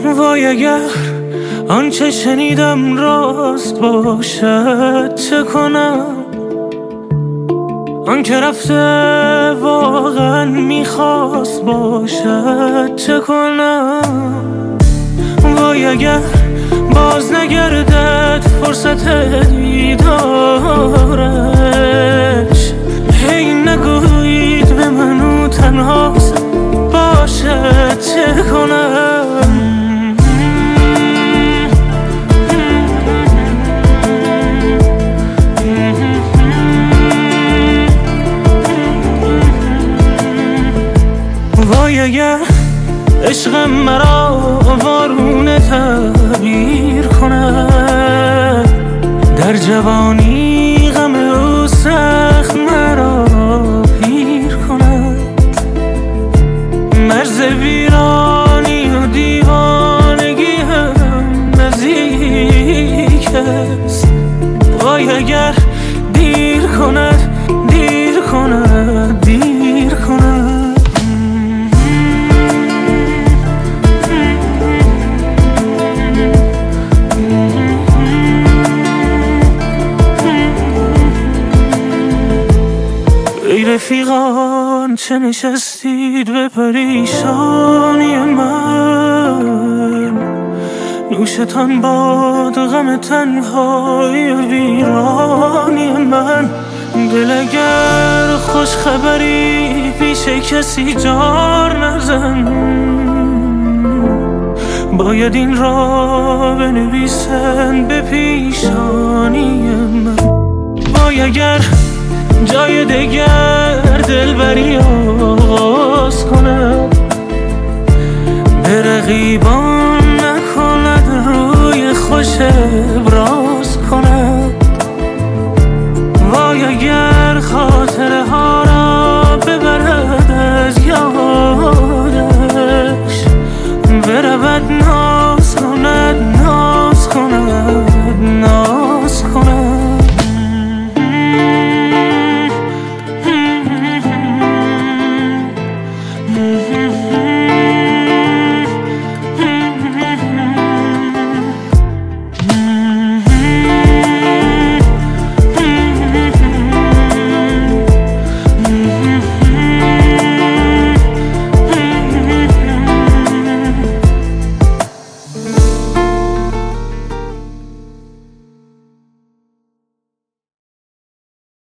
وای اگر آنچه شنیدم راست باشد چه کنم؟ آنکه رفته واقعا میخواست باشد چه کنم؟ وای اگر باز نگردد فرصت دیدارش، هی نگویید به منو تنها باشد چه کنم؟ وای اگر عشق مرا وارونه تعبیر کند، در جوانی غم او سخت مرا پیر کند. مرز ویرانی و دیوانگی هم نزدیک است. وای اگر دیر کند دیر کند دیر کند. ای رفیقان چه نشستید به پریشانی من؟ نوشتان باد غم تنهای ویرانی من. دل اگر خوش خبری پیش کسی جار نزن، باید این را بنویسن به پیشانی من. وای اگر جای دگر دلبری